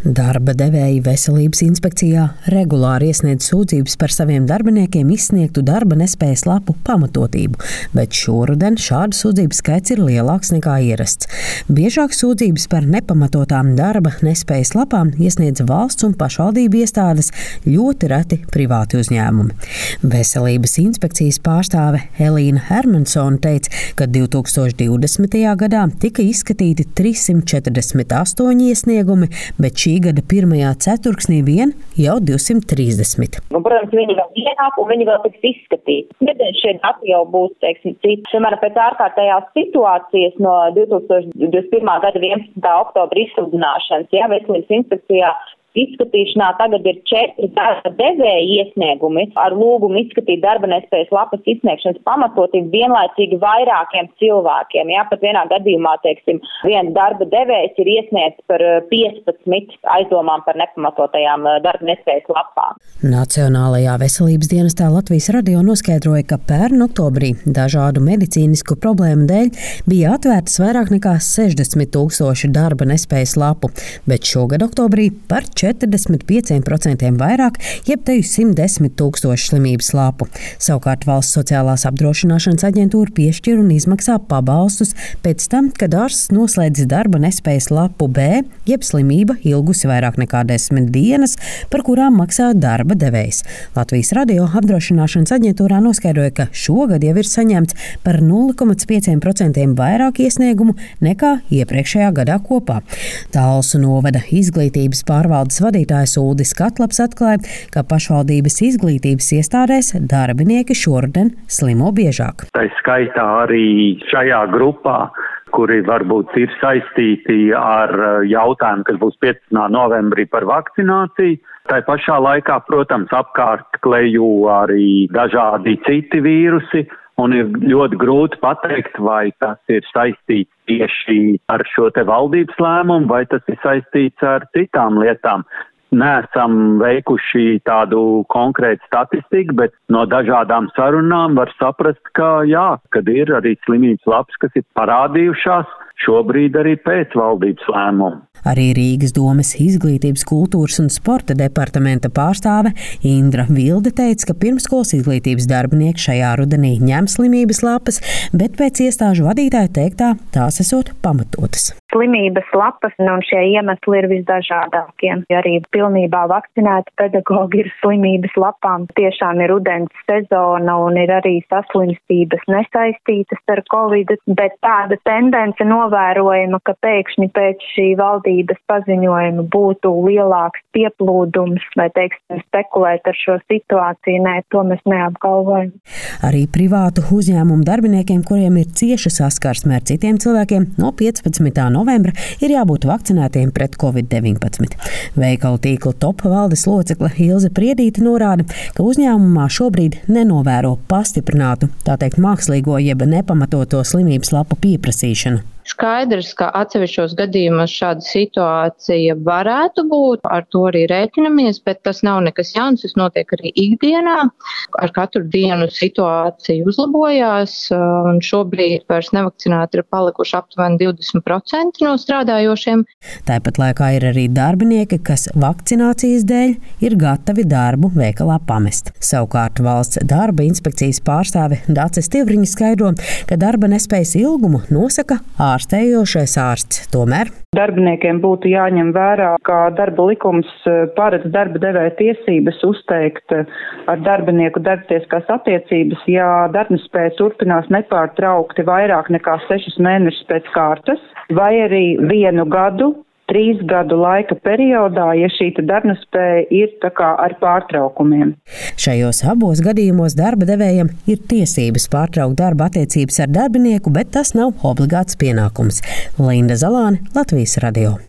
Darba devēji Veselības inspekcijā regulāri iesniedz sūdzības par saviem darbiniekiem izsniegtu darba nespējas lapu pamatotību, bet šoruden šādu sūdzību skaits ir lielāks nekā ierasts. Biežāk sūdzības par nepamatotām darba nespējas lapām iesniedz valsts un pašvaldību iestādes, ļoti reti privāti uzņēmumi. Veselības inspekcijas pārstāve Elīna Hermansone teica, ka 2020. gadā tika izskatīti 348 iesniegumi, bet šī gada pirmajā ceturksnī vien jau 230. Protams, viņi vēl ienāk un viņi vēl tiks izskatīti. Nedēļ šie dati jau būs, citi. Piemēram, pēc ārkārtējās situācijas no 2021. gada 11. oktobra izsludināšanas, Veselības inspekcijā izskatīšanā tagad ir 4 darba devēja iesniegumi ar lūgumu izskatīt darba nespējas lapas izsniegšanas pamatotību vienlaicīgi vairākiem cilvēkiem. Pat vienā gadījumā, viens darba devējs ir iesniegts par 15 aizdomām par nepamatotajām darba nespējas lapām. Nacionālajā veselības dienestā Latvijas radio noskaidroja, ka pērn oktobrī dažādu medicīnisku problēmu dēļ bija atvērtas vairāk nekā 60,000 darba nespējas lapu, bet šogad oktobrī par 45% vairāk, jeb 110,000 slimības lapu. Savukārt Valsts sociālās apdrošināšanas aģentūra piešķir un izmaksā pabalstus pēc tam, kad ārsts noslēdz darba nespējas lapu B, jeb slimība ilgusi vairāk nekā 10 dienas, par kurām maksā darba devējs. Latvijas radio apdrošināšanas aģentūrā noskaidroja, ka šogad jau ir saņemts par 0,5% vairāk iesniegumu nekā iepriekšējā gadā kopā. Talsu novada izglītības pārvaldes vadītājs Uldis Katlaps atklāja, ka pašvaldības izglītības iestādēs darbinieki šoruden slimo biežāk. Tā skaitā arī šajā grupā, kuri varbūt ir saistīti ar jautājumu, kas būs 15. novembrī par vakcināciju. Tā pašā laikā, protams, apkārt klejo arī dažādi citi vīrusi, un ir ļoti grūti pateikt, vai tas ir saistīts tieši ar šo te valdības lēmumu, vai tas ir saistīts ar citām lietām. Neesam veikuši tādu konkrētu statistiku, bet no dažādām sarunām var saprast, ka kad ir arī slimības lapas, kas ir parādījušās, šobrīd arī pēc valdības lēmuma. Arī Rīgas domes izglītības, kultūras un sporta departamenta pārstāve Indra Vilde teica, ka pirmskolas izglītības darbinieki šajā rudenī ņem slimības lapas, bet pēc iestāžu vadītāja teiktā tās esot pamatotas. Slimības lapas un šie iemesli ir visdažādākie. Arī pilnībā vakcinēti pedagogi ir slimības lapām. Tiešām ir rudens sezona un ir arī saslimstības nesaistītas ar Covid, bet tāda tendence novērojama, ka pēkšņi pēc šī valdības paziņojuma būtu lielāks pieplūdums vai, spekulēt ar šo situāciju. Nē, to mēs neapgalvojam. Arī privātu uzņēmumu darbiniekiem, kuriem ir cieša saskarsme ar citiem cilvēkiem, no 15. novembra ir jābūt vakcinētiem pret Covid-19. Veikalu tīkla top valdes locekle Ilze Priedīte norāda, ka uzņēmumā šobrīd nenovēro pastiprinātu, mākslīgo jeb nepamatoto slimības lapu pieprasīšanu. Skaidrs, ka atsevišķos gadījumos šāda situācija varētu būt, ar to arī rēķinamies, bet tas nav nekas jauns, tas notiek arī ikdienā. Ar katru dienu situācija uzlabojās, un šobrīd vairs nevakcinēti ir palikuši aptuveni 20% no strādājošiem. Tāpat laikā ir arī darbinieki, kas vakcinācijas dēļ ir gatavi darbu veikalā pamest. Savukārt Valsts darba inspekcijas pārstāve Dace Stivriņa skaidro, ka darba nespējas ilgumu nosaka ārstējošais ārsts. Tomēr darbiniekiem būtu jāņem vērā, ka darba likums paredz darba devēja tiesības uzteikt ar darbinieku darbtiesiskās attiecības, ja darbnespēja turpinās nepārtraukti vairāk nekā 6 mēnešus pēc kārtas, vai arī 1 gadu, 3 gadu laika periodā, ja šī darbnespēja ir ar pārtraukumiem. Šajos abos gadījumos darba devējam ir tiesības pārtraukt darba attiecības ar darbinieku, bet tas nav obligāts pienākums. Linda Zalāne, Latvijas radio.